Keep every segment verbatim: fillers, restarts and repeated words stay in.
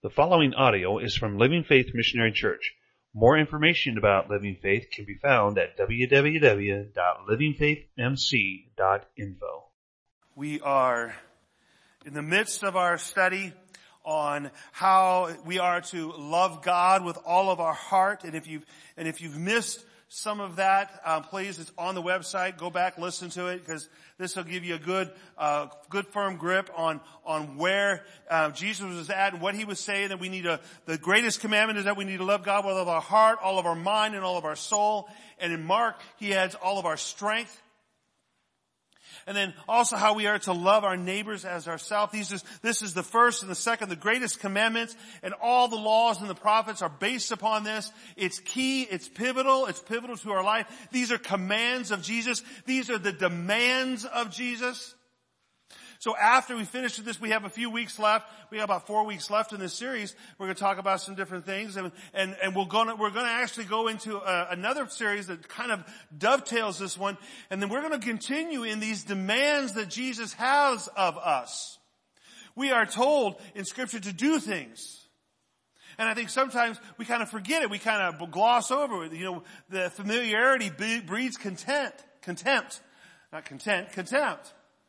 The following audio is from Living Faith Missionary Church. More information about Living Faith can be found at w w w dot living faith m c dot info. We are in the midst of our study on how we are to love God with all of our heart. And if you've, and if you've missed some of that, um, please, it's on the website. Go back, listen to it, because this will give you a good, uh, good firm grip on, on where, uh, Jesus was at and what he was saying, that we need a, the greatest commandment is that we need to love God with all of our heart, all of our mind, and all of our soul. And in Mark, he adds all of our strength. And then also how we are to love our neighbors as ourselves. These is, this is the first and the second, the greatest commandments, and all the laws and the prophets are based upon this. It's key, it's pivotal, it's pivotal to our life. These are commands of Jesus. These are the demands of Jesus. So after we finish with this, we have a few weeks left. We have about four weeks left in this series. We're going to talk about some different things, and and, and we're going to we're going to actually go into a, another series that kind of dovetails this one, and then we're going to continue in these demands that Jesus has of us. We are told in Scripture to do things, and I think sometimes we kind of forget it. We kind of gloss over it. You know, the familiarity breeds contempt, contempt, not content, contempt.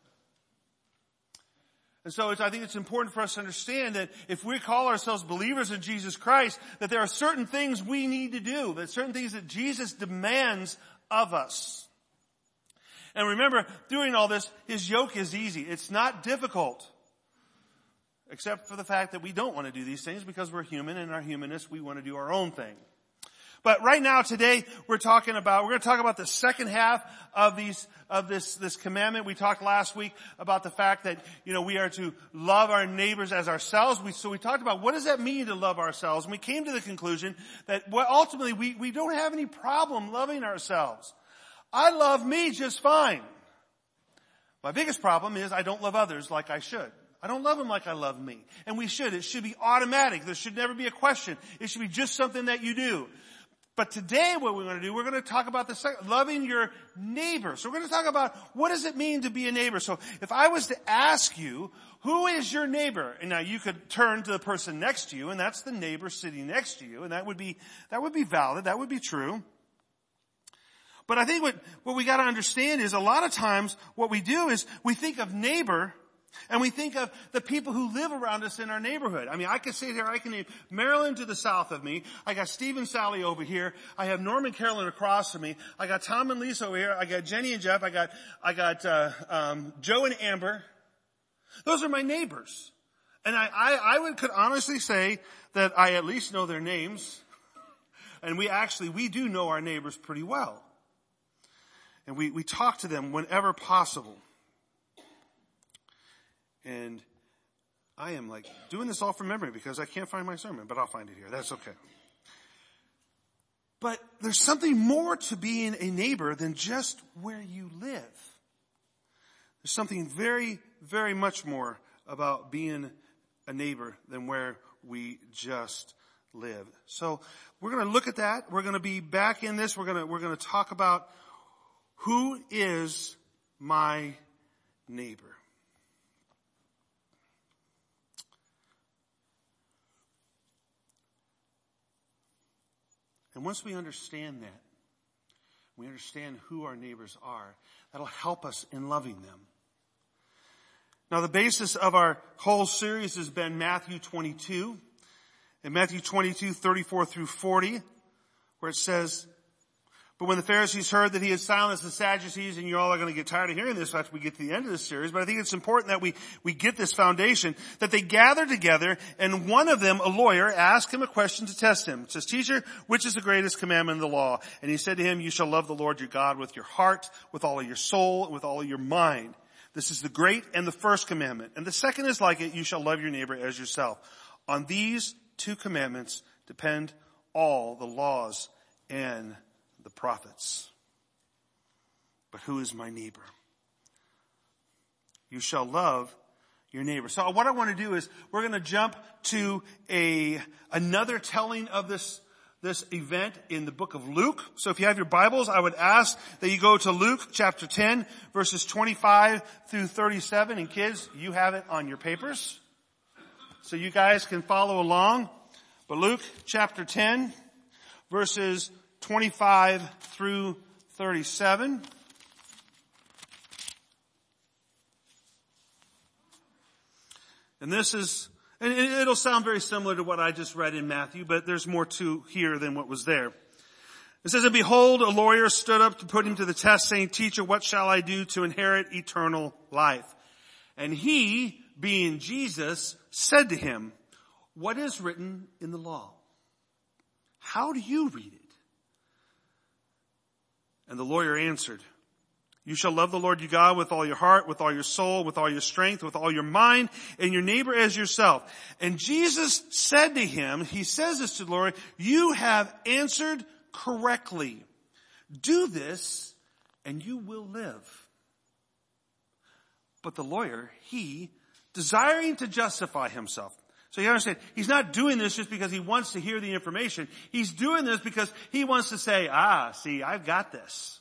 And so it's, I think it's important for us to understand that if we call ourselves believers in Jesus Christ, that there are certain things we need to do, that certain things that Jesus demands of us. And remember, doing all this, his yoke is easy. It's not difficult. Except for the fact that we don't want to do these things because we're human, and in our humanness, we want to do our own thing. But right now, today, we're talking about, we're going to talk about the second half of these, of this, this commandment. We talked last week about the fact that, you know, we are to love our neighbors as ourselves. We, so we talked about what does that mean to love ourselves? And we came to the conclusion that well, ultimately we, we don't have any problem loving ourselves. I love me just fine. My biggest problem is I don't love others like I should. I don't love them like I love me. And we should. It should be automatic. There should never be a question. It should be just something that you do. But today what we're going to do, we're going to talk about the second, loving your neighbor. So we're going to talk about what does it mean to be a neighbor. So if I was to ask you, who is your neighbor? And now you could turn to the person next to you, and that's the neighbor sitting next to you. And that would be, that would be valid. That would be true. But I think what, what we got to understand is a lot of times what we do is we think of neighbor and we think of the people who live around us in our neighborhood. I mean, I could sit here, I can name Maryland to the south of me. I got Steve and Sally over here. I have Norm and Carolyn across from me. I got Tom and Lisa over here. I got Jenny and Jeff. I got, I got, uh, um, Joe and Amber. Those are my neighbors. And I, I, I would, could honestly say that I at least know their names. And we actually, we do know our neighbors pretty well. And we, we talk to them whenever possible. And I am like doing this all from memory because I can't find my sermon, but I'll find it here. That's okay. But there's something more to being a neighbor than just where you live. There's something very, very much more about being a neighbor than where we just live. So we're going to look at that. We're going to be back in this. We're going to, we're going to talk about who is my neighbor. And once we understand that, we understand who our neighbors are, that'll help us in loving them. Now, the basis of our whole series has been Matthew twenty-two. In Matthew twenty-two, thirty-four through forty, where it says, but when the Pharisees heard that he had silenced the Sadducees, and you all are going to get tired of hearing this after we get to the end of this series, but I think it's important that we, we get this foundation, that they gathered together, and one of them, a lawyer, asked him a question to test him. It says, teacher, which is the greatest commandment in the law? And he said to him, you shall love the Lord your God with your heart, with all of your soul, and with all of your mind. This is the great and the first commandment. And the second is like it, you shall love your neighbor as yourself. On these two commandments depend all the laws and the prophets. But who is my neighbor? You shall love your neighbor. So what I want to do is we're going to jump to a another telling of this this event in the book of Luke. So if you have your Bibles, I would ask that you go to Luke chapter ten, verses twenty-five through thirty-seven. And kids, you have it on your papers. so you guys can follow along. But Luke chapter ten, verses twenty-five through thirty-seven. And this is, and it'll sound very similar to what I just read in Matthew, but there's more to here than what was there. It says, and behold, a lawyer stood up to put him to the test, saying, Teacher, what shall I do to inherit eternal life? And he, being Jesus, said to him, what is written in the law? How do you read it? And the lawyer answered, you shall love the Lord your God with all your heart, with all your soul, with all your strength, with all your mind, and your neighbor as yourself. And Jesus said to him, he says this to the lawyer, you have answered correctly. Do this and you will live. But the lawyer, he, desiring to justify himself. So you understand, he's not doing this just because he wants to hear the information. He's doing this because he wants to say, ah, see, I've got this.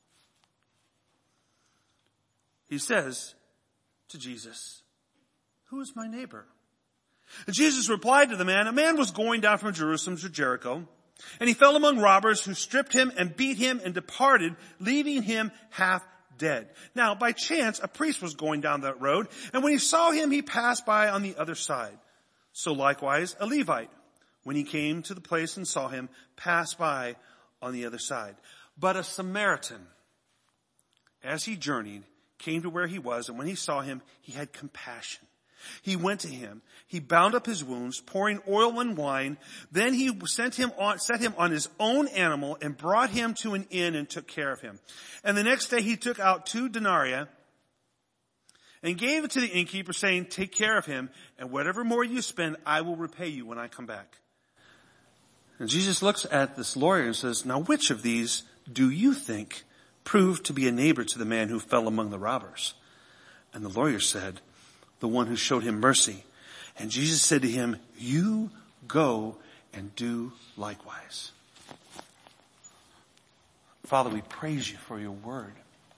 He says to Jesus, who is my neighbor? And Jesus replied to the man, a man was going down from Jerusalem to Jericho, and he fell among robbers who stripped him and beat him and departed, leaving him half dead. Now, by chance, a priest was going down that road, and when he saw him, he passed by on the other side. So likewise, a Levite, when he came to the place and saw him, passed by on the other side. But a Samaritan, as he journeyed, came to where he was, and when he saw him, he had compassion. He went to him. He bound up his wounds, pouring oil and wine. Then he sent him on, set him on his own animal and brought him to an inn and took care of him. And the next day he took out two denarii and gave it to the innkeeper, saying, take care of him, and whatever more you spend, I will repay you when I come back. And Jesus looks at this lawyer and says, now which of these do you think proved to be a neighbor to the man who fell among the robbers? And the lawyer said, the one who showed him mercy. And Jesus said to him, you go and do likewise. Father, we praise you for your word.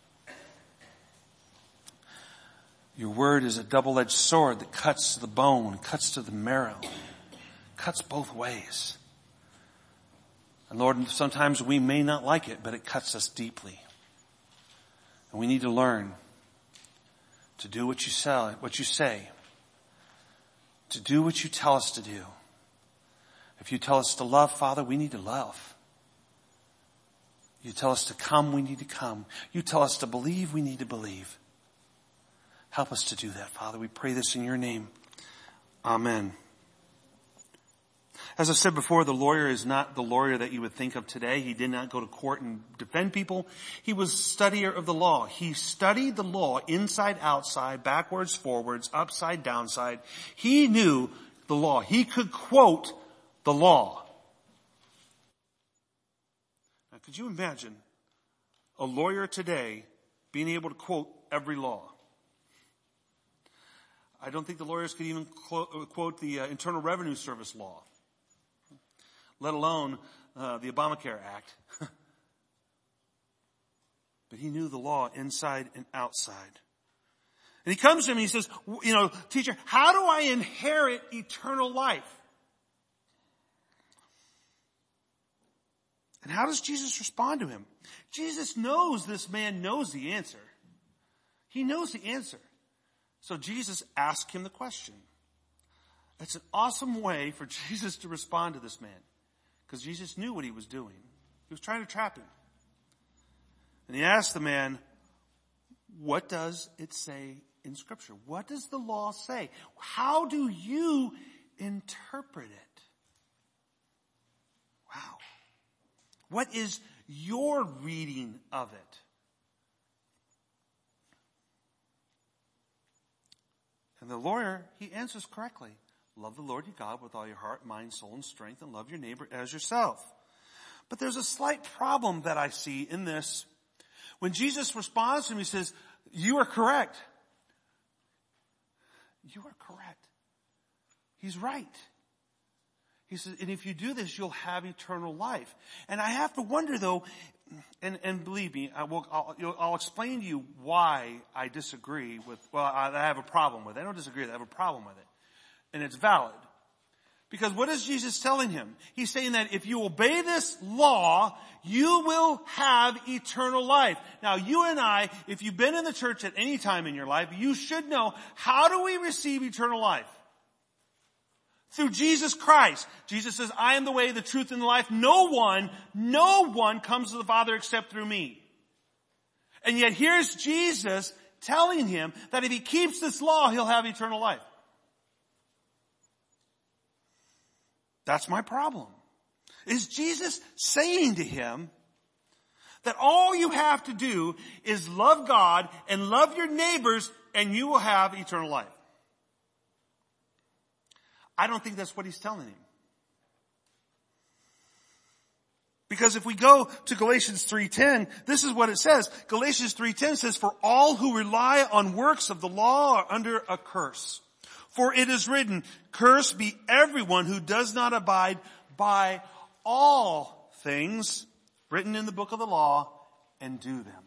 Your word is a double-edged sword that cuts to the bone, cuts to the marrow, cuts both ways. And Lord, sometimes we may not like it, but it cuts us deeply. And we need to learn to do what you say, what you say, to do what you tell us to do. If you tell us to love, Father, we need to love. You tell us to come, we need to come. You tell us to believe, we need to believe. Help us to do that, Father. We pray this in your name. Amen. As I said before, the lawyer is not the lawyer that you would think of today. He did not go to court and defend people. He was a studier of the law. He studied the law inside, outside, backwards, forwards, upside, downside. He knew the law. He could quote the law. Now, could you imagine a lawyer today being able to quote every law? I don't think the lawyers could even quote the uh, Internal Revenue Service law, let alone uh, the Obamacare Act. But he knew the law inside and outside. And he comes to him and he says, you know, teacher, how do I inherit eternal life? And how does Jesus respond to him? Jesus knows this man knows the answer. He knows the answer. So Jesus asked him the question. It's an awesome way for Jesus to respond to this man, because Jesus knew what he was doing. He was trying to trap him. And he asked the man, what does it say in Scripture? What does the law say? How do you interpret it? Wow. What is your reading of it? And the lawyer, he answers correctly. Love the Lord your God with all your heart, mind, soul, and strength, and love your neighbor as yourself. But there's a slight problem that I see in this. When Jesus responds to him, he says, you are correct. You are correct. He's right. He says, and if you do this, you'll have eternal life. And I have to wonder, though, and, and believe me, I will, I'll, you know, I'll explain to you why I disagree with, well, I, I have a problem with it. I don't disagree with it. I have a problem with it. And it's valid. Because what is Jesus telling him? He's saying that if you obey this law, you will have eternal life. Now, you and I, if you've been in the church at any time in your life, you should know, how do we receive eternal life? Through Jesus Christ. Jesus says, I am the way, the truth, and the life. No one, no one comes to the Father except through me. And yet here's Jesus telling him that if he keeps this law, he'll have eternal life. That's my problem. Is Jesus saying to him that all you have to do is love God and love your neighbors and you will have eternal life? I don't think that's what he's telling him. Because if we go to Galatians three ten, this is what it says. Galatians three ten says, for all who rely on works of the law are under a curse. For it is written, cursed be everyone who does not abide by all things written in the book of the law and do them.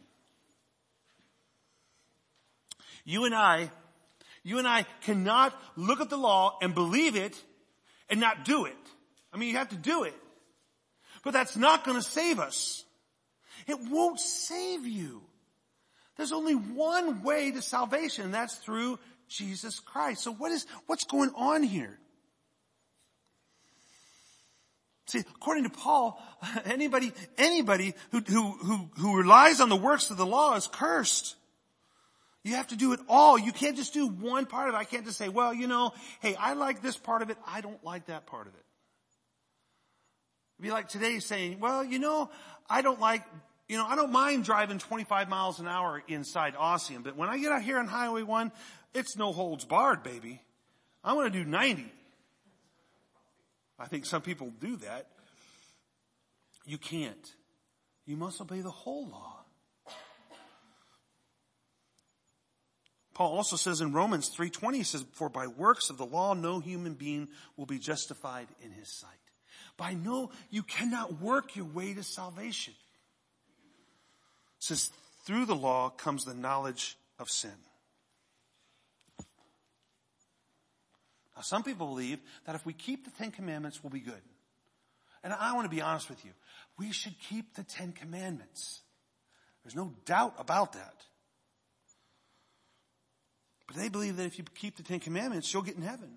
You and I, you and I cannot look at the law and believe it and not do it. I mean, you have to do it. But that's not going to save us. It won't save you. There's only one way to salvation, and that's through Jesus Christ. So what is, what's going on here? See, according to Paul, anybody, anybody who, who, who, who relies on the works of the law is cursed. You have to do it all. You can't just do one part of it. I can't just say, well, you know, hey, I like this part of it. I don't like that part of it. It'd be like today saying, well, you know, I don't like, you know, I don't mind driving twenty-five miles an hour inside Ossian, but when I get out here on Highway one, it's no holds barred, baby. I want to do ninety. I think some people do that. You can't. You must obey the whole law. Paul also says in Romans three twenty, he says, for by works of the law, no human being will be justified in his sight. By no, you cannot work your way to salvation. It says, through the law comes the knowledge of sin. Now, some people believe that if we keep the Ten Commandments, we'll be good. And I want to be honest with you. We should keep the Ten Commandments. There's no doubt about that. But they believe that if you keep the Ten Commandments, you'll get in heaven.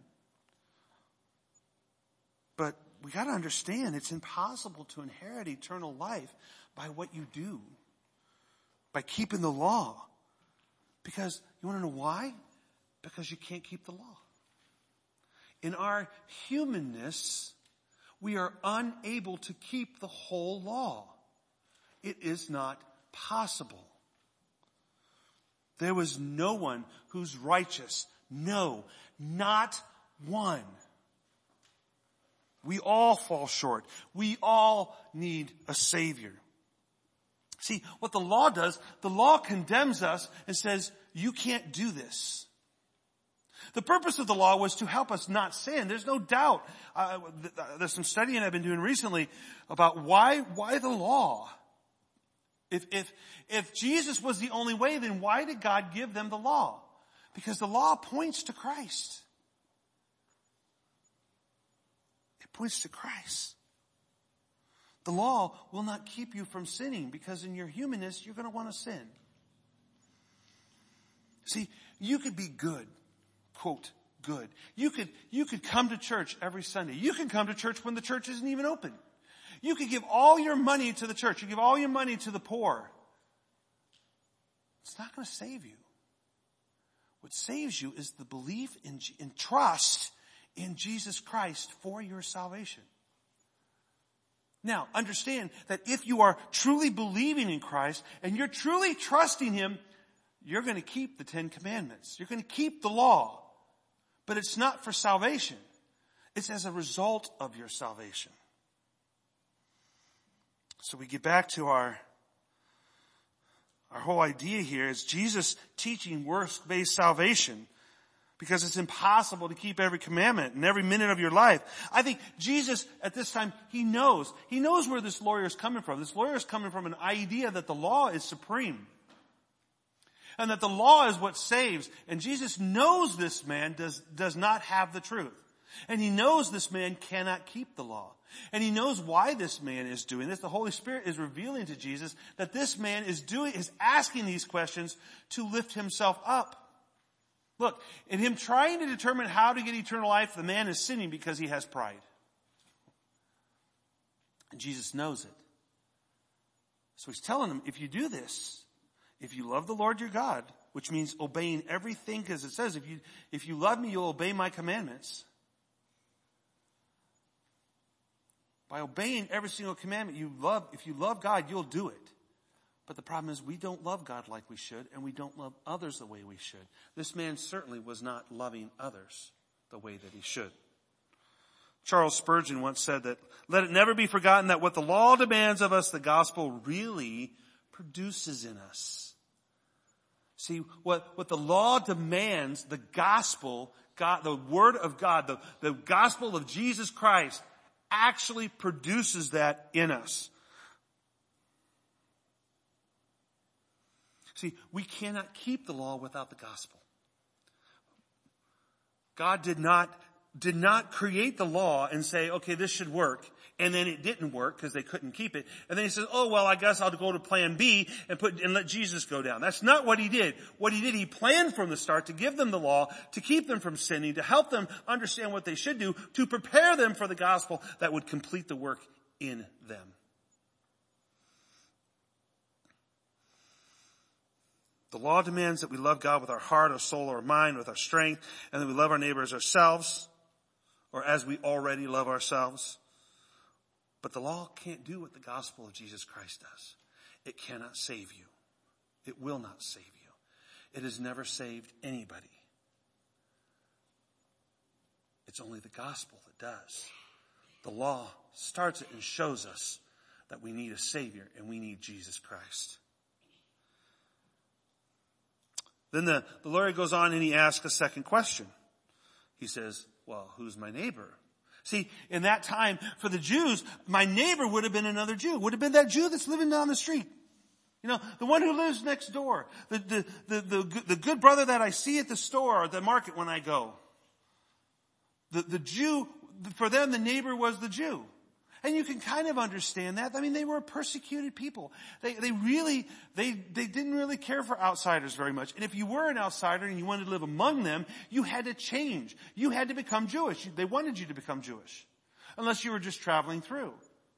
But we got to understand it's impossible to inherit eternal life by what you do, by keeping the law. Because you want to know why? Because you can't keep the law. In our humanness, we are unable to keep the whole law. It is not possible. There was no one who's righteous. No, not one. We all fall short. We all need a Savior. See, what the law does, the law condemns us and says, you can't do this. The purpose of the law was to help us not sin. There's no doubt. Uh, there's some studying I've been doing recently about why, why the law? If, if, if Jesus was the only way, then why did God give them the law? Because the law points to Christ. It points to Christ. The law will not keep you from sinning because in your humanness, you're going to want to sin. See, you could be good. Quote, good. You could, you could come to church every Sunday. You can come to church when the church isn't even open. You could give all your money to the church. You give all your money to the poor. It's not going to save you. What saves you is the belief in, in trust in Jesus Christ for your salvation. Now, understand that if you are truly believing in Christ and you're truly trusting Him, you're going to keep the Ten Commandments. You're going to keep the law. But it's not for salvation. It's as a result of your salvation. So we get back to our, our whole idea here is Jesus teaching works-based salvation because it's impossible to keep every commandment in every minute of your life. I think Jesus at this time, He knows. He knows where this lawyer is coming from. This lawyer is coming from an idea that the law is supreme. And that the law is what saves. And Jesus knows this man does, does not have the truth. And he knows this man cannot keep the law. And he knows why this man is doing this. The Holy Spirit is revealing to Jesus that this man is doing, is asking these questions to lift himself up. Look, in him trying to determine how to get eternal life, the man is sinning because he has pride. And Jesus knows it. So he's telling him, if you do this, if you love the Lord your God, which means obeying everything, because it says, if you, if you love me, you'll obey my commandments. By obeying every single commandment, you love, if you love God, you'll do it. But the problem is we don't love God like we should, and we don't love others the way we should. This man certainly was not loving others the way that he should. Charles Spurgeon once said that, let it never be forgotten that what the law demands of us, the gospel really produces in us. See, what, what the law demands, the gospel, God, the word of God, the, the gospel of Jesus Christ actually produces that in us. See, we cannot keep the law without the gospel. God did not, did not create the law and say, okay, this should work. And then it didn't work because they couldn't keep it. And then he says, oh, well, I guess I'll go to plan B and put, and let Jesus go down. That's not what he did. What he did, he planned from the start to give them the law, to keep them from sinning, to help them understand what they should do, to prepare them for the gospel that would complete the work in them. The law demands that we love God with our heart, our soul, our mind, with our strength, and that we love our neighbor as ourselves, or as we already love ourselves. But the law can't do what the gospel of Jesus Christ does. It cannot save you. It will not save you. It has never saved anybody. It's only the gospel that does. The law starts it and shows us that we need a Savior and we need Jesus Christ. Then the, the lawyer goes on and he asks a second question. He says, well, who's my neighbor? See, in that time, for the Jews, my neighbor would have been another Jew. Would have been that Jew that's living down the street. You know, the one who lives next door. The, the, the, the, the good brother that I see at the store or the market when I go. The, the Jew, for them, the neighbor was the Jew. And you can kind of understand that. I mean, they were a persecuted people. They, they really, they, they didn't really care for outsiders very much. And if you were an outsider and you wanted to live among them, you had to change. You had to become Jewish. They wanted you to become Jewish. Unless you were just traveling through.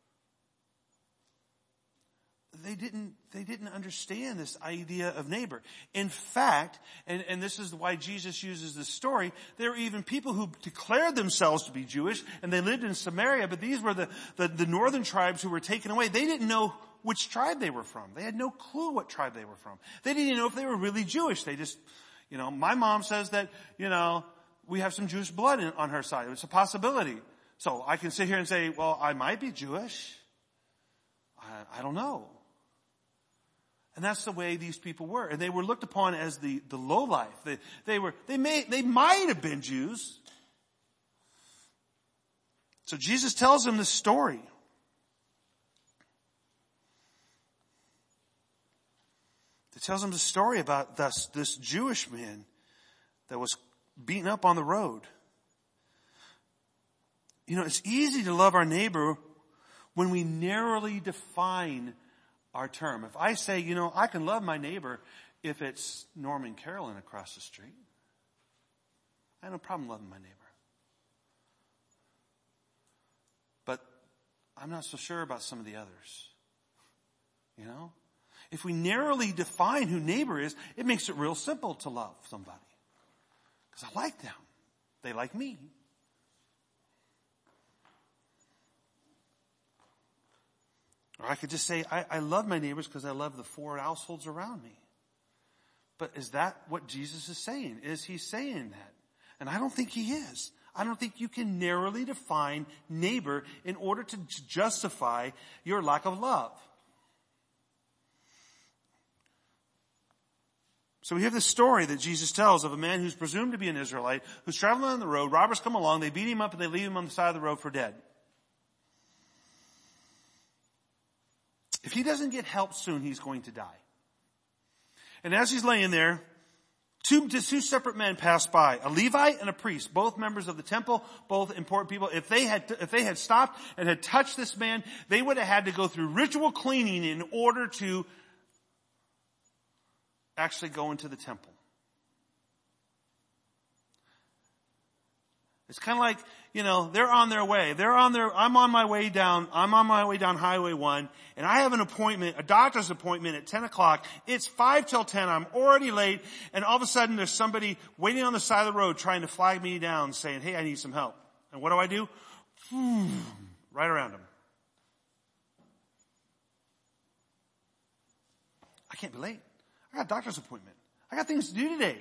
They didn't, they didn't understand this idea of neighbor. In fact, and, and this is why Jesus uses this story, there were even people who declared themselves to be Jewish and they lived in Samaria, but these were the, the, the northern tribes who were taken away. They didn't know which tribe they were from. They had no clue what tribe they were from. They didn't even know if they were really Jewish. They just, you know, my mom says that, you know, we have some Jewish blood in, on her side. It's a possibility. So I can sit here and say, well, I might be Jewish. I, I don't know. And that's the way these people were. And they were looked upon as the, the lowlife. They, they were, they may, they might have been Jews. So Jesus tells them this story. He tells them the story about this, this Jewish man that was beaten up on the road. You know, it's easy to love our neighbor when we narrowly define our term. If I say, you know, I can love my neighbor if it's Norm and Carolyn across the street. I have no problem loving my neighbor. But I'm not so sure about some of the others. You know? If we narrowly define who neighbor is, it makes it real simple to love somebody. Because I like them. They like me. Or I could just say, I, I love my neighbors because I love the four households around me. But is that what Jesus is saying? Is he saying that? And I don't think he is. I don't think you can narrowly define neighbor in order to justify your lack of love. So we have this story that Jesus tells of a man who's presumed to be an Israelite, who's traveling on the road. Robbers come along, they beat him up, and they leave him on the side of the road for dead. If he doesn't get help soon, he's going to die. And as he's laying there, two, two separate men passed by, a Levite and a priest, both members of the temple, both important people. If they had, if they had stopped and had touched this man, they would have had to go through ritual cleaning in order to actually go into the temple. It's kind of like, you know, they're on their way. They're on their, I'm on my way down, I'm on my way down Highway one, and I have an appointment, a doctor's appointment at ten o'clock. It's five till ten, I'm already late, and all of a sudden there's somebody waiting on the side of the road trying to flag me down saying, hey, I need some help. And what do I do? Right around them. I can't be late. I got a doctor's appointment. I got things to do today.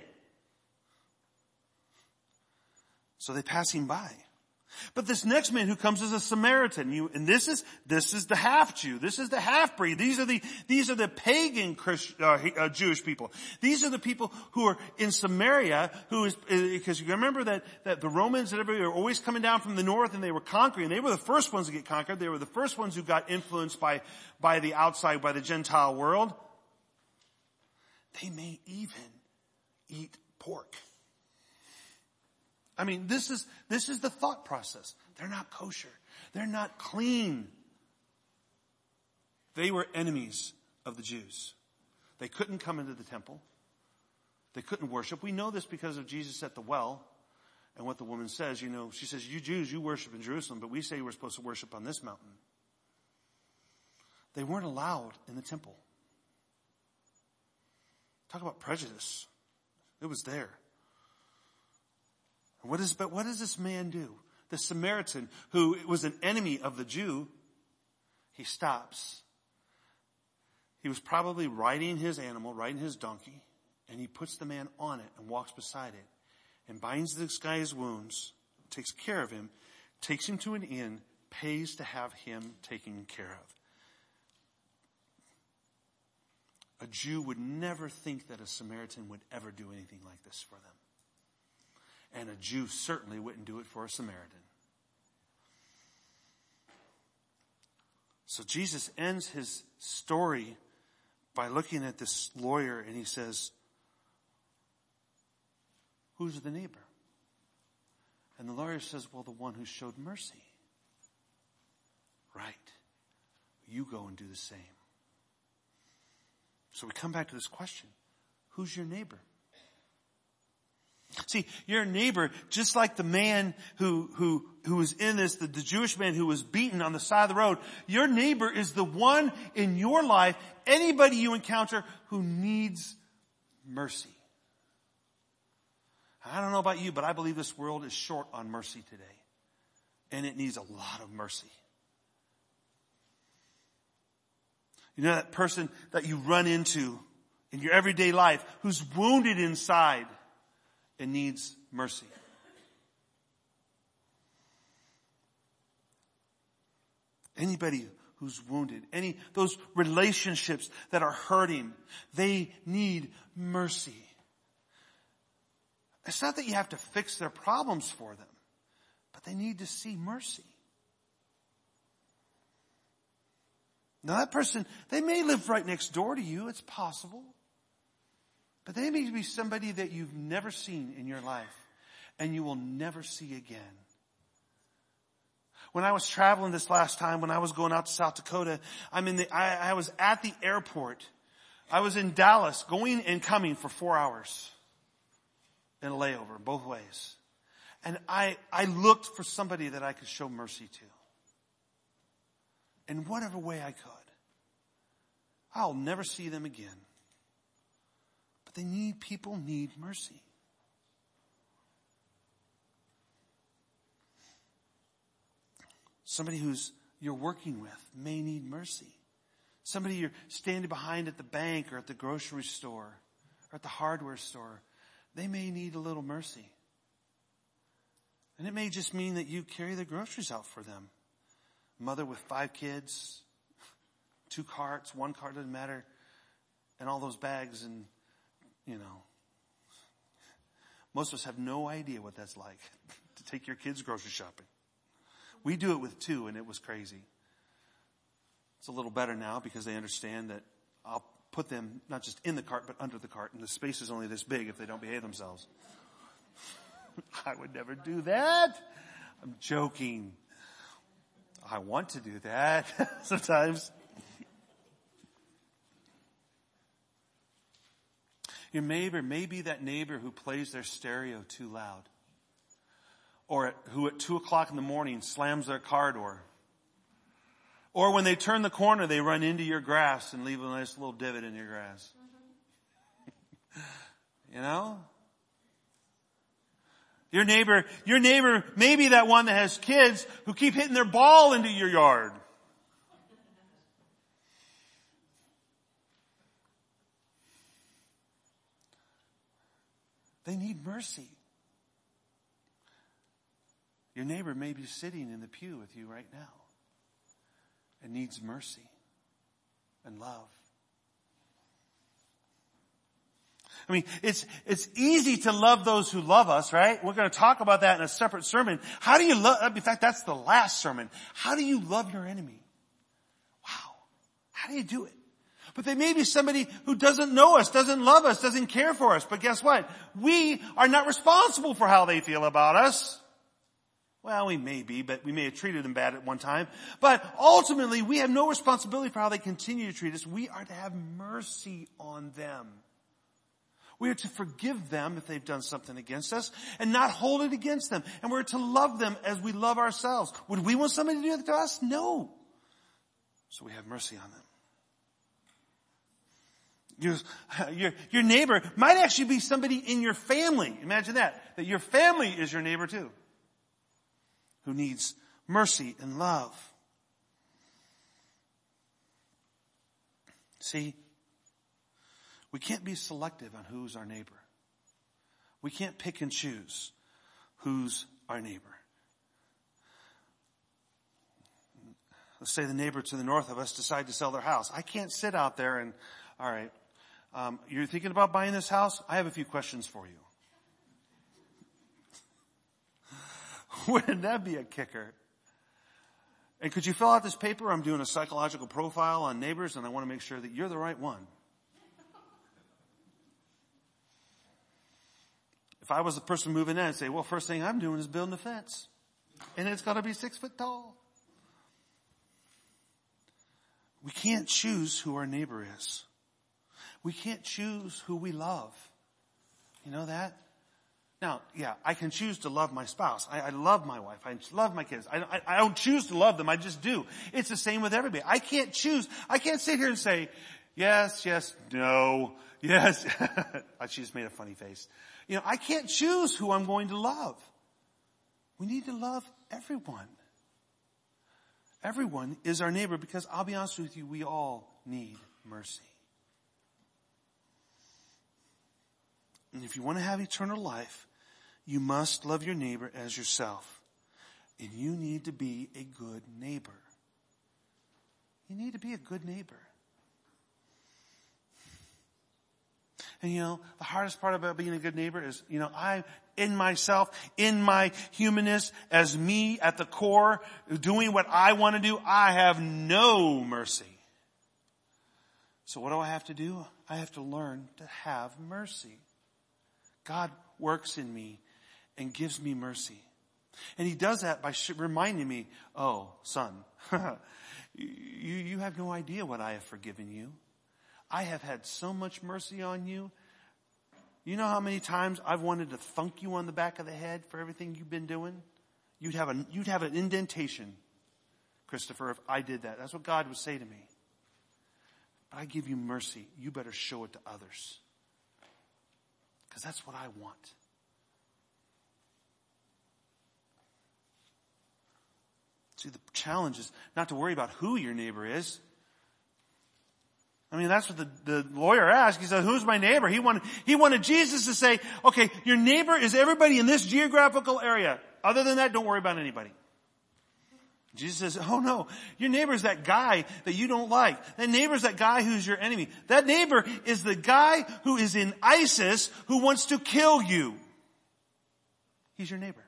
So they pass him by. But this next man who comes is a Samaritan. You, and this is, this is the half-Jew. This is the half-breed. These are the, these are the pagan Christ, uh, uh, Jewish people. These are the people who are in Samaria, who is, because you remember that, that the Romans and everybody were always coming down from the north and they were conquering. They were the first ones to get conquered. They were the first ones who got influenced by, by the outside, by the Gentile world. They may even eat pork. I mean, this is, this is the thought process. They're not kosher. They're not clean. They were enemies of the Jews. They couldn't come into the temple. They couldn't worship. We know this because of Jesus at the well and what the woman says. You know, she says, you Jews, you worship in Jerusalem, but we say we're supposed to worship on this mountain. They weren't allowed in the temple. Talk about prejudice. It was there. What is, but what does this man do? The Samaritan, who was an enemy of the Jew, he stops. He was probably riding his animal, riding his donkey, and he puts the man on it and walks beside it and binds this guy's wounds, takes care of him, takes him to an inn, pays to have him taken care of. A Jew would never think that a Samaritan would ever do anything like this for them. And a Jew certainly wouldn't do it for a Samaritan. So Jesus ends his story by looking at this lawyer and he says, who's the neighbor? And the lawyer says, well, the one who showed mercy. Right. You go and do the same. So we come back to this question. Who's your neighbor? See, your neighbor, just like the man who, who, who was in this, the, the Jewish man who was beaten on the side of the road, your neighbor is the one in your life, anybody you encounter who needs mercy. I don't know about you, but I believe this world is short on mercy today. And it needs a lot of mercy. You know that person that you run into in your everyday life who's wounded inside and needs mercy. Anybody who's wounded, any, those relationships that are hurting, they need mercy. It's not that you have to fix their problems for them, but they need to see mercy. Now that person, they may live right next door to you, it's possible. But they may be somebody that you've never seen in your life and you will never see again. When I was traveling this last time, when I was going out to South Dakota, I'm in the, I, I was at the airport. I was in Dallas going and coming for four hours in a layover both ways. And I, I looked for somebody that I could show mercy to. In whatever way I could. I'll never see them again. But they need, people need mercy. Somebody who's you're working with may need mercy. Somebody you're standing behind at the bank or at the grocery store or at the hardware store, they may need a little mercy. And it may just mean that you carry the groceries out for them. Mother with five kids, two carts, one cart, doesn't matter, and all those bags, and, you know, most of us have no idea what that's like to take your kids grocery shopping. We do it with two, and it was crazy. It's a little better now because they understand that I'll put them not just in the cart, but under the cart. And the space is only this big if they don't behave themselves. I would never do that. I'm joking. I want to do that sometimes. Your neighbor may be that neighbor who plays their stereo too loud. Or at, who at two o'clock in the morning slams their car door. Or when they turn the corner, they run into your grass and leave a nice little divot in your grass. You know? Your neighbor, your neighbor may be that one that has kids who keep hitting their ball into your yard. They need mercy. Your neighbor may be sitting in the pew with you right now and needs mercy and love. I mean, it's, it's easy to love those who love us, right? We're going to talk about that in a separate sermon. How do you love, in fact, that's the last sermon. How do you love your enemy? Wow. How do you do it? But they may be somebody who doesn't know us, doesn't love us, doesn't care for us. But guess what? We are not responsible for how they feel about us. Well, we may be, but we may have treated them bad at one time. But ultimately, we have no responsibility for how they continue to treat us. We are to have mercy on them. We are to forgive them if they've done something against us and not hold it against them. And we're to love them as we love ourselves. Would we want somebody to do that to us? No. So we have mercy on them. Your, your, your neighbor might actually be somebody in your family. Imagine that. That your family is your neighbor too. Who needs mercy and love. See, we can't be selective on who's our neighbor. We can't pick and choose who's our neighbor. Let's say the neighbor to the north of us decide to sell their house. I can't sit out there and, all right, um, you're thinking about buying this house? I have a few questions for you. Wouldn't that be a kicker? And could you fill out this paper? I'm doing a psychological profile on neighbors and I want to make sure that you're the right one. If I was the person moving in, I'd say, well, first thing I'm doing is building a fence. And it's got to be six foot tall. We can't choose who our neighbor is. We can't choose who we love. You know that? Now, yeah, I can choose to love my spouse. I, I love my wife. I love my kids. I, I, I don't choose to love them. I just do. It's the same with everybody. I can't choose. I can't sit here and say, yes, yes, no, yes. She just made a funny face. You know, I can't choose who I'm going to love. We need to love everyone. Everyone is our neighbor because I'll be honest with you, we all need mercy. And if you want to have eternal life, you must love your neighbor as yourself. And you need to be a good neighbor. You need to be a good neighbor. And you know, the hardest part about being a good neighbor is, you know, I, in myself, in my humanness, as me at the core, doing what I want to do, I have no mercy. So what do I have to do? I have to learn to have mercy. God works in me and gives me mercy. And he does that by reminding me, oh, son, you, you have no idea what I have forgiven you. I have had so much mercy on you. You know how many times I've wanted to thunk you on the back of the head for everything you've been doing? You'd have a, you'd have an indentation, Christopher, if I did that. That's what God would say to me. But I give you mercy. You better show it to others. Because that's what I want. See, the challenge is not to worry about who your neighbor is. I mean, that's what the, the lawyer asked. He said, who's my neighbor? He wanted, he wanted Jesus to say, okay, your neighbor is everybody in this geographical area. Other than that, don't worry about anybody. Jesus says, oh no, your neighbor is that guy that you don't like. That neighbor is that guy who's your enemy. That neighbor is the guy who is in ISIS who wants to kill you. He's your neighbor.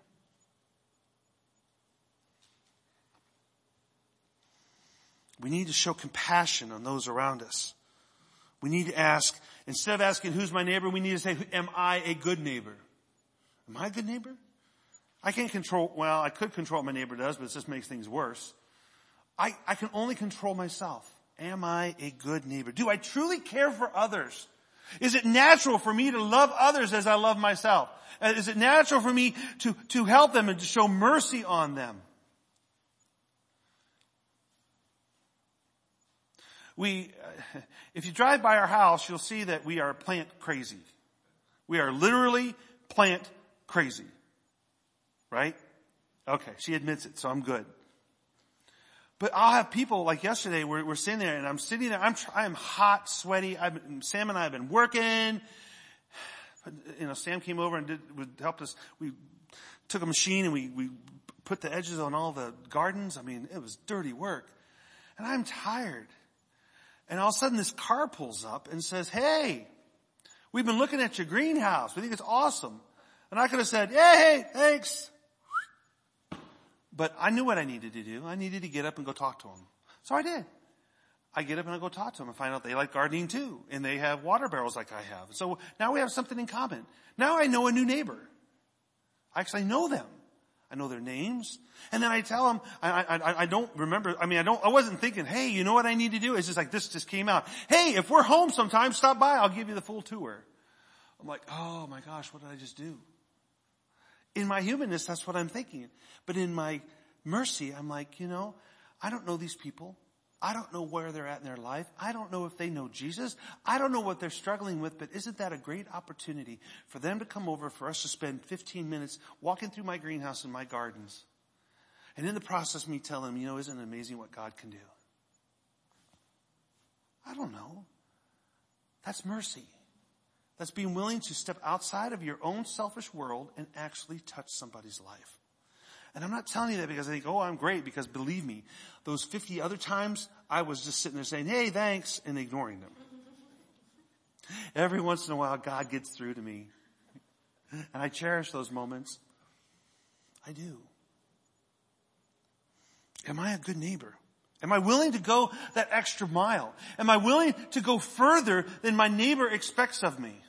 We need to show compassion on those around us. We need to ask, instead of asking who's my neighbor, we need to say, am I a good neighbor? Am I a good neighbor? I can't control, well, I could control what my neighbor does, but it just makes things worse. I, I can only control myself. Am I a good neighbor? Do I truly care for others? Is it natural for me to love others as I love myself? Is it natural for me to, to help them and to show mercy on them? We, uh, if you drive by our house, you'll see that we are plant crazy. We are literally plant crazy. Right? Okay, she admits it, so I'm good. But I'll have people like yesterday, we're, we're sitting there and I'm sitting there, I'm, I'm hot, sweaty. I've been, Sam and I have been working. You know, Sam came over and did, helped us. We took a machine and we, we put the edges on all the gardens. I mean, it was dirty work. And I'm tired. And all of a sudden this car pulls up and says, hey, we've been looking at your greenhouse. We think it's awesome. And I could have said, yeah, hey, thanks. But I knew what I needed to do. I needed to get up and go talk to them. So I did. I get up and I go talk to them and find out they like gardening too. And they have water barrels like I have. So now we have something in common. Now I know a new neighbor. I actually know them. I know their names. And then I tell them, I, I, I don't remember, I mean, I don't, I wasn't thinking, hey, you know what I need to do? It's just like this just came out. Hey, if we're home sometime, stop by. I'll give you the full tour. I'm like, oh my gosh, what did I just do? In my humanness, that's what I'm thinking. But in my mercy, I'm like, you know, I don't know these people. I don't know where they're at in their life. I don't know if they know Jesus. I don't know what they're struggling with, but isn't that a great opportunity for them to come over, for us to spend fifteen minutes walking through my greenhouse and my gardens? And in the process, me telling them, you know, isn't it amazing what God can do? I don't know. That's mercy. That's being willing to step outside of your own selfish world and actually touch somebody's life. And I'm not telling you that because I think, oh, I'm great, because believe me, those fifty other times I was just sitting there saying, hey, thanks, and ignoring them. Every once in a while, God gets through to me. And I cherish those moments. I do. Am I a good neighbor? Am I willing to go that extra mile? Am I willing to go further than my neighbor expects of me?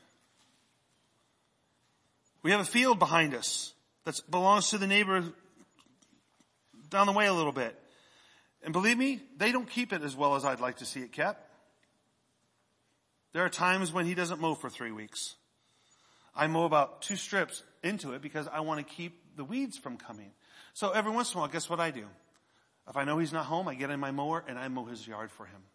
We have a field behind us that belongs to the neighbor down the way a little bit. And believe me, they don't keep it as well as I'd like to see it kept. There are times when he doesn't mow for three weeks. I mow about two strips into it because I want to keep the weeds from coming. So every once in a while, guess what I do? If I know he's not home, I get in my mower and I mow his yard for him.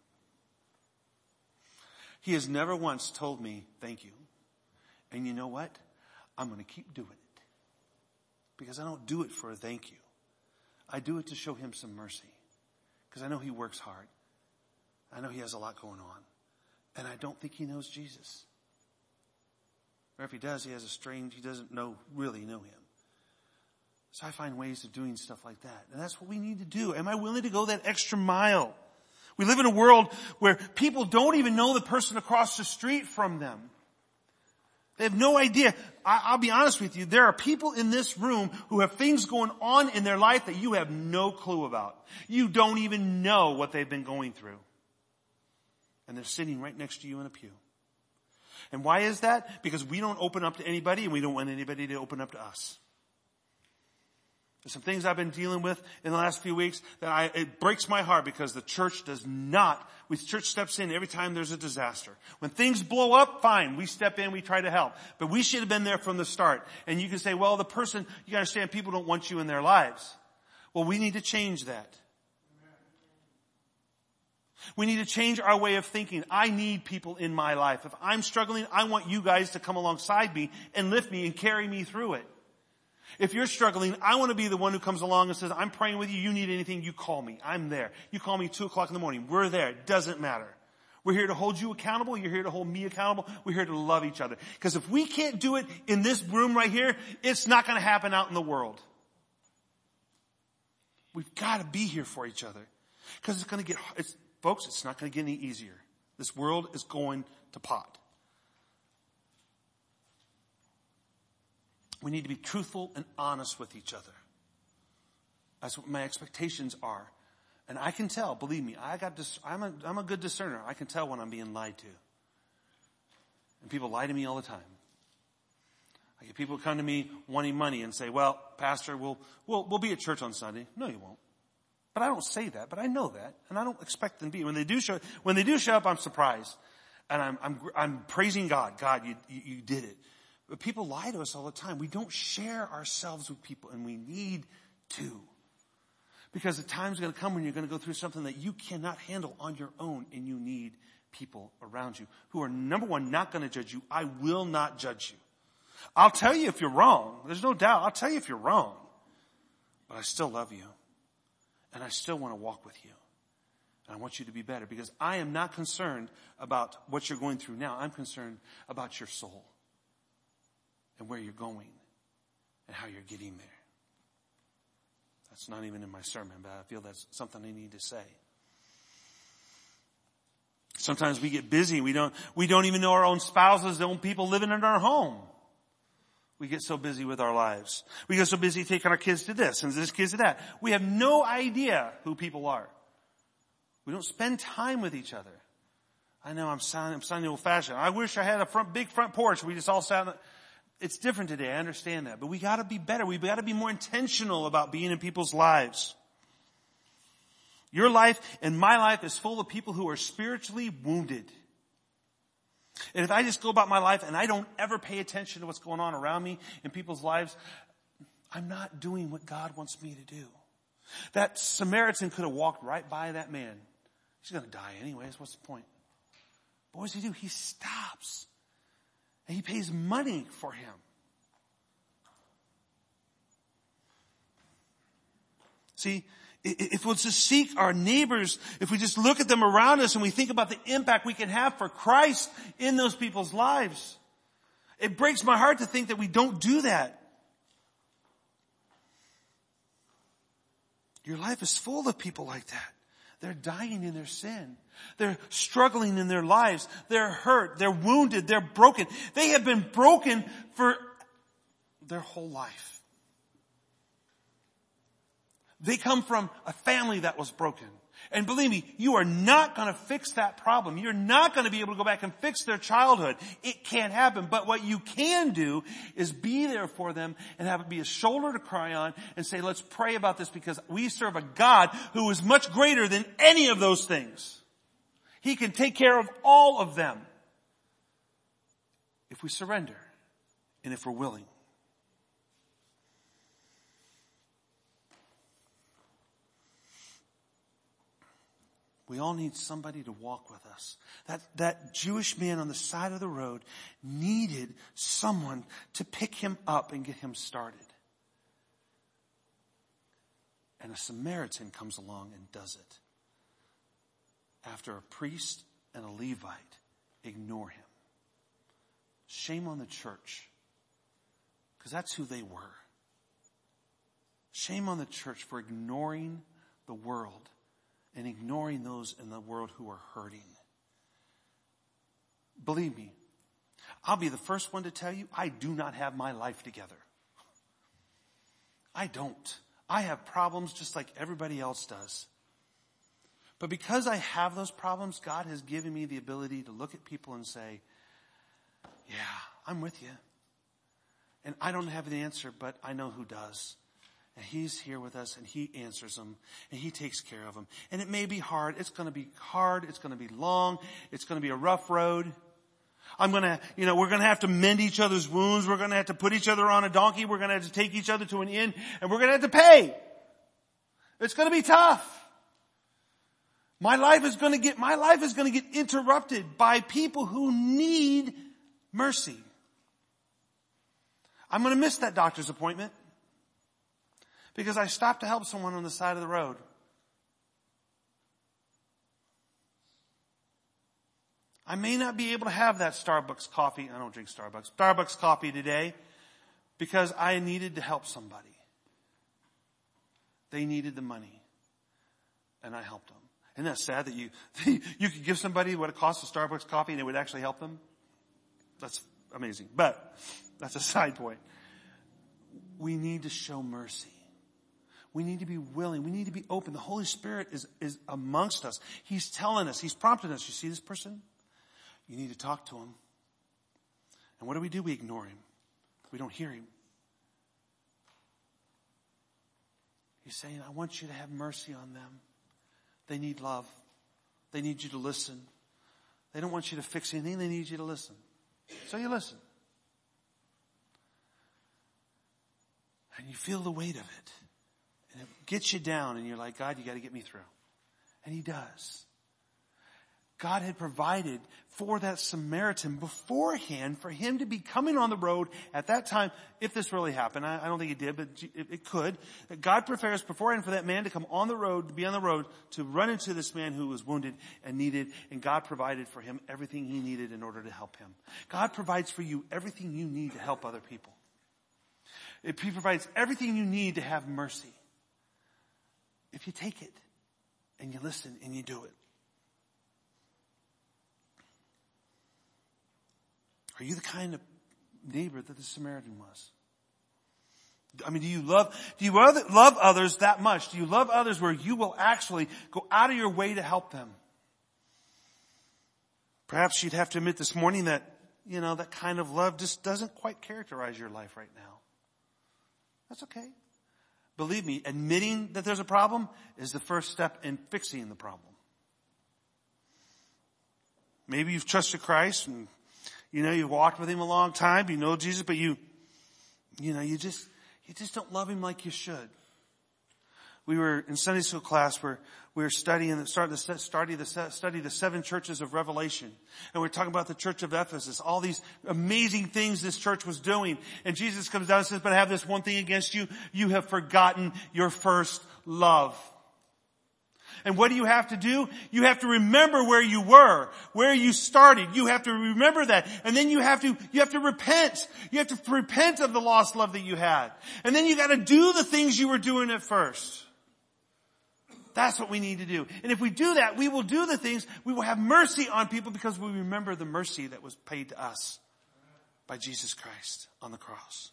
He has never once told me, thank you. And you know what? I'm going to keep doing it. Because I don't do it for a thank you. I do it to show him some mercy. Because I know he works hard. I know he has a lot going on. And I don't think he knows Jesus. Or if he does, he has a strange, he doesn't know, really know him. So I find ways of doing stuff like that. And that's what we need to do. Am I willing to go that extra mile? We live in a world where people don't even know the person across the street from them. They have no idea. I, I'll be honest with you. There are people in this room who have things going on in their life that you have no clue about. You don't even know what they've been going through. And they're sitting right next to you in a pew. And why is that? Because we don't open up to anybody and we don't want anybody to open up to us. There's some things I've been dealing with in the last few weeks that I, it breaks my heart because the church does not, the church steps in every time there's a disaster. When things blow up, fine, we step in, we try to help. But we should have been there from the start. And you can say, well, the person, you gotta understand, people don't want you in their lives. Well, we need to change that. We need to change our way of thinking. I need people in my life. If I'm struggling, I want you guys to come alongside me and lift me and carry me through it. If you're struggling, I want to be the one who comes along and says, I'm praying with you. You need anything, you call me. I'm there. You call me two o'clock in the morning. We're there. It doesn't matter. We're here to hold you accountable. You're here to hold me accountable. We're here to love each other. Because if we can't do it in this room right here, it's not going to happen out in the world. We've got to be here for each other. Because it's going to get, it's, folks, it's not going to get any easier. This world is going to pot. We need to be truthful and honest with each other. That's what my expectations are. And I can tell, believe me, I got dis- I'm a, I'm a good discerner. I can tell when I'm being lied to. And people lie to me all the time. I get people come to me wanting money and say, well, Pastor, we'll, we'll, we'll be at church on Sunday. No, you won't. But I don't say that, but I know that. And I don't expect them to be. When they do show, when they do show up, I'm surprised. And I'm, I'm, I'm praising God. God, you, you, you did it. But people lie to us all the time. We don't share ourselves with people, and we need to. Because the time's going to come when you're going to go through something that you cannot handle on your own, and you need people around you who are, number one, not going to judge you. I will not judge you. I'll tell you if you're wrong. There's no doubt. I'll tell you if you're wrong. But I still love you. And I still want to walk with you. And I want you to be better, because I am not concerned about what you're going through now. I'm concerned about your soul and where you're going and how you're getting there. That's not even in my sermon, but I feel that's something I need to say. Sometimes we get busy. We don't, we don't even know our own spouses, the own people living in our home. We get so busy with our lives. We get so busy taking our kids to this and this kids to that. We have no idea who people are. We don't spend time with each other. I know I'm sounding, I'm sounding old fashioned. I wish I had a front, big front porch. We just all sat. On, it's different today. I understand that, but we got to be better. We got to be more intentional about being in people's lives. Your life and my life is full of people who are spiritually wounded. And if I just go about my life and I don't ever pay attention to what's going on around me in people's lives, I'm not doing what God wants me to do. That Samaritan could have walked right by that man. He's going to die anyways. What's the point? But what does he do? He stops. And he pays money for him. See, if we'll just seek our neighbors, if we just look at them around us and we think about the impact we can have for Christ in those people's lives, it breaks my heart to think that we don't do that. Your life is full of people like that. They're dying in their sin. They're struggling in their lives. They're hurt. They're wounded. They're broken. They have been broken for their whole life. They come from a family that was broken. And believe me, you are not going to fix that problem. You're not going to be able to go back and fix their childhood. It can't happen. But what you can do is be there for them and have it be a shoulder to cry on and say, let's pray about this, because we serve a God who is much greater than any of those things. He can take care of all of them if we surrender and if we're willing. We all need somebody to walk with us. That, that Jewish man on the side of the road needed someone to pick him up and get him started. And a Samaritan comes along and does it. After a priest and a Levite ignore him. Shame on the church, because that's who they were. Shame on the church for ignoring the world and ignoring those in the world who are hurting. Believe me, I'll be the first one to tell you, I do not have my life together. I don't. I have problems just like everybody else does. But because I have those problems, God has given me the ability to look at people and say, yeah, I'm with you. And I don't have the answer, but I know who does. And he's here with us, and he answers them, and he takes care of them. And it may be hard. It's going to be hard. It's going to be long. It's going to be a rough road. I'm going to, you know, we're going to have to mend each other's wounds. We're going to have to put each other on a donkey. We're going to have to take each other to an inn, and we're going to have to pay. It's going to be tough. My life is going to get, my life is going to get interrupted by people who need mercy. I'm going to miss that doctor's appointment because I stopped to help someone on the side of the road. I may not be able to have that Starbucks coffee. I don't drink Starbucks. Starbucks coffee today because I needed to help somebody. They needed the money, and I helped them. Isn't that sad that you you could give somebody what it costs a Starbucks coffee and it would actually help them? That's amazing. But that's a side point. We need to show mercy. We need to be willing. We need to be open. The Holy Spirit is, is amongst us. He's telling us. He's prompting us. You see this person? You need to talk to him. And what do we do? We ignore him. We don't hear him. He's saying, I want you to have mercy on them. They need love. They need you to listen. They don't want you to fix anything. They need you to listen. So you listen. And you feel the weight of it. And it gets you down and you're like, God, you got to get me through. And he does. God had provided for that Samaritan beforehand for him to be coming on the road at that time. If this really happened, I, I don't think it did, but it, it could. God prepares beforehand for that man to come on the road, to be on the road, to run into this man who was wounded and needed. And God provided for him everything he needed in order to help him. God provides for you everything you need to help other people. He provides everything you need to have mercy. If you take it and you listen and you do it. Are you the kind of neighbor that the Samaritan was? I mean, do you love, do you love others that much? Do you love others where you will actually go out of your way to help them? Perhaps you'd have to admit this morning that, you know, that kind of love just doesn't quite characterize your life right now. That's okay. Believe me, admitting that there's a problem is the first step in fixing the problem. Maybe you've trusted Christ and you know, you've walked with him a long time. You know Jesus, but you, you know, you just, you just don't love him like you should. We were in Sunday school class where we were studying, starting to study the, study the seven churches of Revelation. And we're talking about the church of Ephesus, all these amazing things this church was doing. And Jesus comes down and says, but I have this one thing against you. You have forgotten your first love. And what do you have to do? You have to remember where you were, where you started. You have to remember that. And then you have to, you have to repent. You have to repent of the lost love that you had. And then you got to do the things you were doing at first. That's what we need to do. And if we do that, we will do the things, we will have mercy on people because we remember the mercy that was paid to us by Jesus Christ on the cross.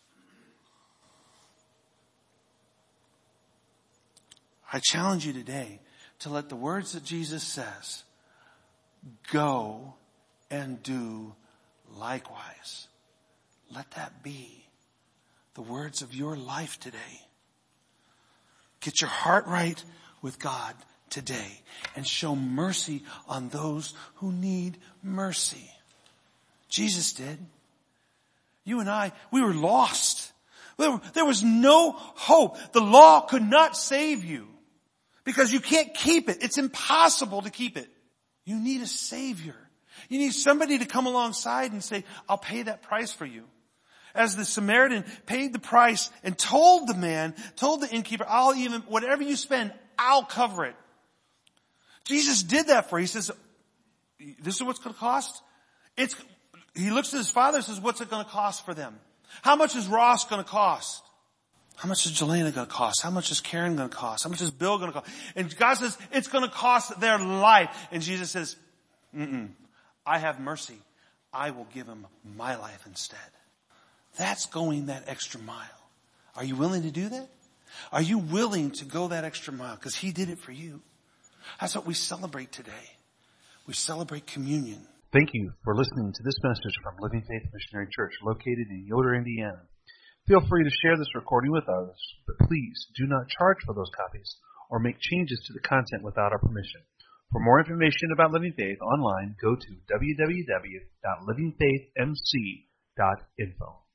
I challenge you today to let the words that Jesus says, go and do likewise. Let that be the words of your life today. Get your heart right with God today and show mercy on those who need mercy. Jesus did. You and I, we were lost. There was no hope. The law could not save you. Because you can't keep it. It's impossible to keep it. You need a Savior. You need somebody to come alongside and say, I'll pay that price for you. As the Samaritan paid the price and told the man, told the innkeeper, I'll even, whatever you spend, I'll cover it. Jesus did that for you. He says, this is what's going to cost? It's, he looks at his father and says, what's it going to cost for them? How much is Ross going to cost? How much is Jelena going to cost? How much is Karen going to cost? How much is Bill going to cost? And God says, it's going to cost their life. And Jesus says, mm-mm, I have mercy. I will give them my life instead. That's going that extra mile. Are you willing to do that? Are you willing to go that extra mile? Because he did it for you. That's what we celebrate today. We celebrate communion. Thank you for listening to this message from Living Faith Missionary Church located in Yoder, Indiana. Feel free to share this recording with others, but please do not charge for those copies or make changes to the content without our permission. For more information about Living Faith online, go to w w w dot living faith m c dot info.